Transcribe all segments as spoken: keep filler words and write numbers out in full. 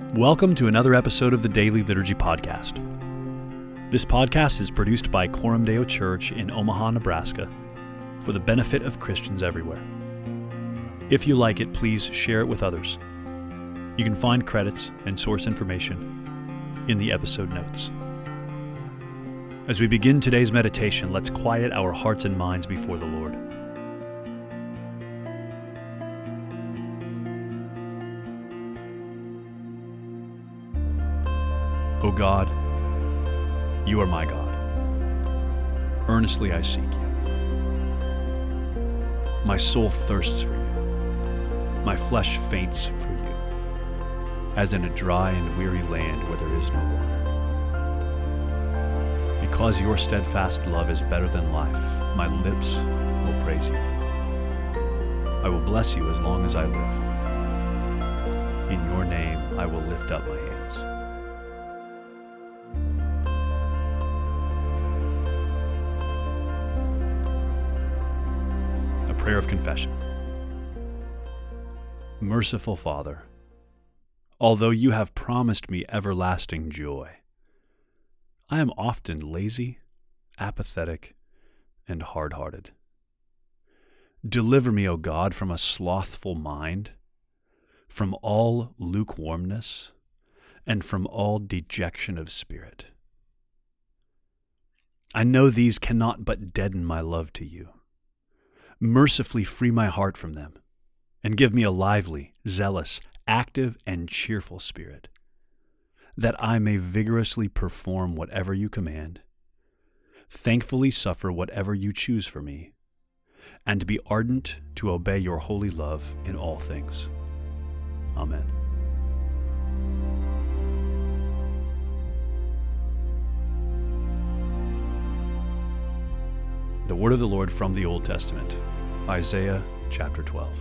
Welcome to another episode of the Daily Liturgy Podcast. This podcast is produced by Coram Deo Church in Omaha, Nebraska, for the benefit of Christians everywhere. If you like it, please share it with others. You can find credits and source information in the episode notes. As we begin today's meditation, let's quiet our hearts and minds before the Lord. O God, you are my God. Earnestly I seek you. My soul thirsts for you. My flesh faints for you, as in a dry and weary land where there is no water. Because your steadfast love is better than life, my lips will praise you. I will bless you as long as I live. In your name I will lift up my hands. Prayer of Confession. Merciful Father, although you have promised me everlasting joy, I am often lazy, apathetic, and hard-hearted. Deliver me, O God, from a slothful mind, from all lukewarmness, and from all dejection of spirit. I know these cannot but deaden my love to you. Mercifully free my heart from them, and give me a lively, zealous, active, and cheerful spirit, that I may vigorously perform whatever you command, thankfully suffer whatever you choose for me, and be ardent to obey your holy love in all things. Amen. The word of the Lord from the Old Testament, Isaiah chapter twelve.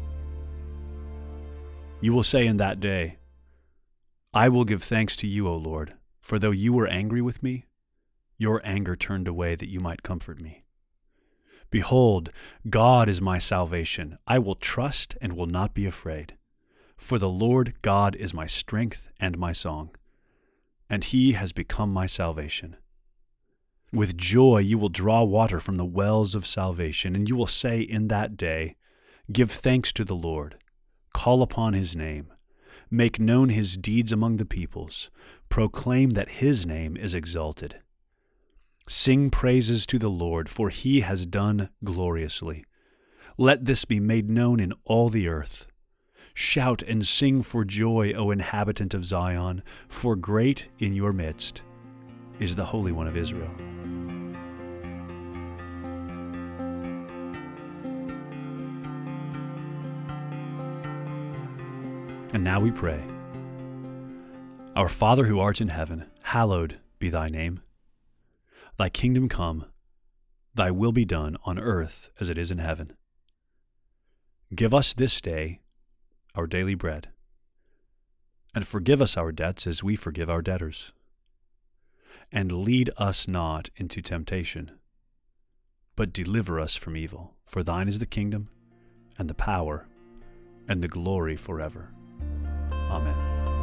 You will say in that day, I will give thanks to you, O Lord, for though you were angry with me, your anger turned away that you might comfort me. Behold, God is my salvation. I will trust and will not be afraid. For the Lord God is my strength and my song, and he has become my salvation. With joy you will draw water from the wells of salvation, and you will say in that day, give thanks to the Lord, call upon his name, make known his deeds among the peoples, proclaim that his name is exalted. Sing praises to the Lord, for he has done gloriously. Let this be made known in all the earth. Shout and sing for joy, O inhabitant of Zion, for great in your midst is the Holy One of Israel. And now we pray. Our Father who art in heaven, hallowed be thy name. Thy kingdom come, thy will be done on earth as it is in heaven. Give us this day our daily bread, and forgive us our debts as we forgive our debtors. And lead us not into temptation, but deliver us from evil. For thine is the kingdom, and the power, and the glory forever. Amen.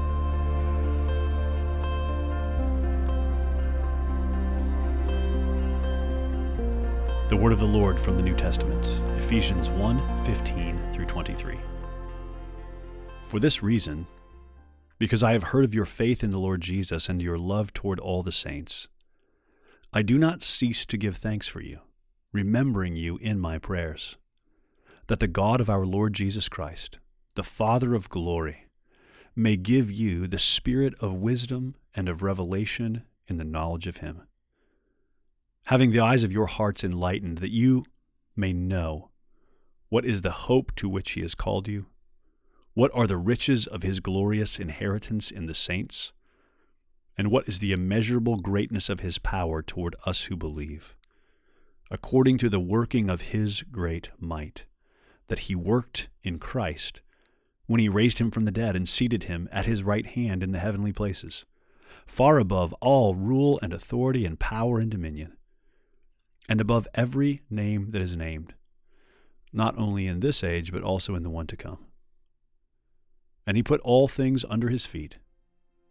The word of the Lord from the New Testament, Ephesians one, fifteen through twenty-three. For this reason, because I have heard of your faith in the Lord Jesus and your love toward all the saints, I do not cease to give thanks for you, remembering you in my prayers, that the God of our Lord Jesus Christ, the Father of glory, may give you the spirit of wisdom and of revelation in the knowledge of him, having the eyes of your hearts enlightened, that you may know what is the hope to which he has called you, what are the riches of his glorious inheritance in the saints, and what is the immeasurable greatness of his power toward us who believe, according to the working of his great might, that he worked in Christ when he raised him from the dead and seated him at his right hand in the heavenly places, far above all rule and authority and power and dominion, and above every name that is named, not only in this age but also in the one to come. And he put all things under his feet,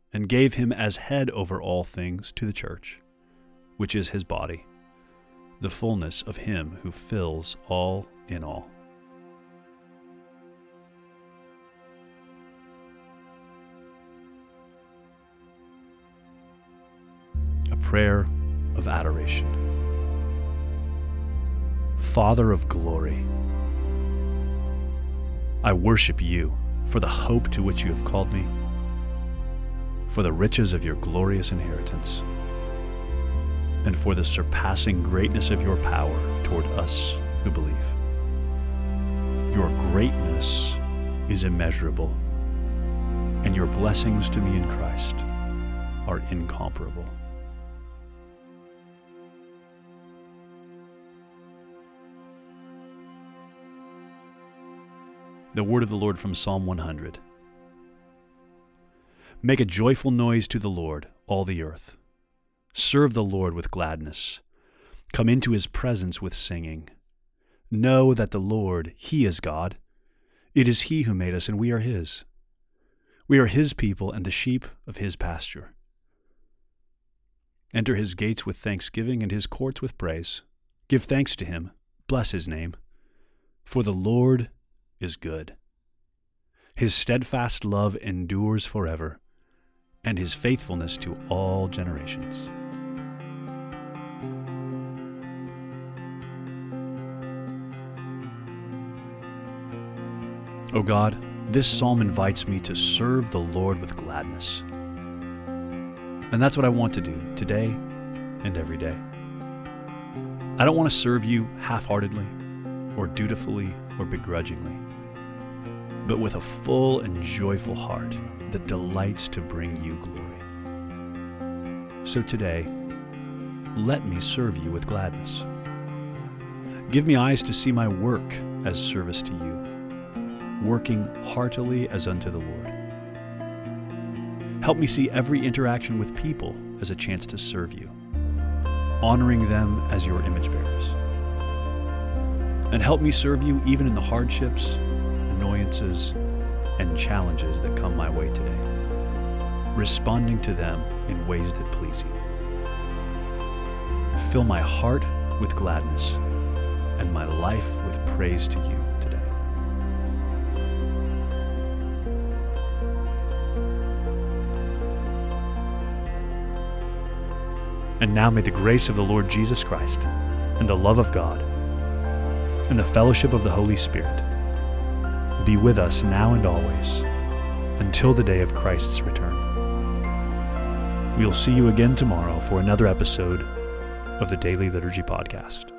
and gave him as head over all things to the church, which is his body, the fullness of him who fills all in all. A prayer of adoration. Father of glory, I worship you for the hope to which you have called me, for the riches of your glorious inheritance, and for the surpassing greatness of your power toward us who believe. Your greatness is immeasurable, and your blessings to me in Christ are incomparable. The word of the Lord from Psalm one hundred. Make a joyful noise to the Lord, all the earth. Serve the Lord with gladness. Come into his presence with singing. Know that the Lord, he is God. It is he who made us, and we are his. We are his people and the sheep of his pasture. Enter his gates with thanksgiving and his courts with praise. Give thanks to him. Bless his name. For the Lord is good. His steadfast love endures forever, and his faithfulness to all generations. O God, this psalm invites me to serve the Lord with gladness. And that's what I want to do today and every day. I don't want to serve you half-heartedly or dutifully or begrudgingly, but with a full and joyful heart that delights to bring you glory. So today, let me serve you with gladness. Give me eyes to see my work as service to you, working heartily as unto the Lord. Help me see every interaction with people as a chance to serve you, honoring them as your image bearers. And help me serve you even in the hardships, annoyances, and challenges that come my way today, responding to them in ways that please you. Fill my heart with gladness and my life with praise to you today. And now may the grace of the Lord Jesus Christ, and the love of God, and the fellowship of the Holy Spirit be with us now and always, until the day of Christ's return. We'll see you again tomorrow for another episode of the Daily Liturgy Podcast.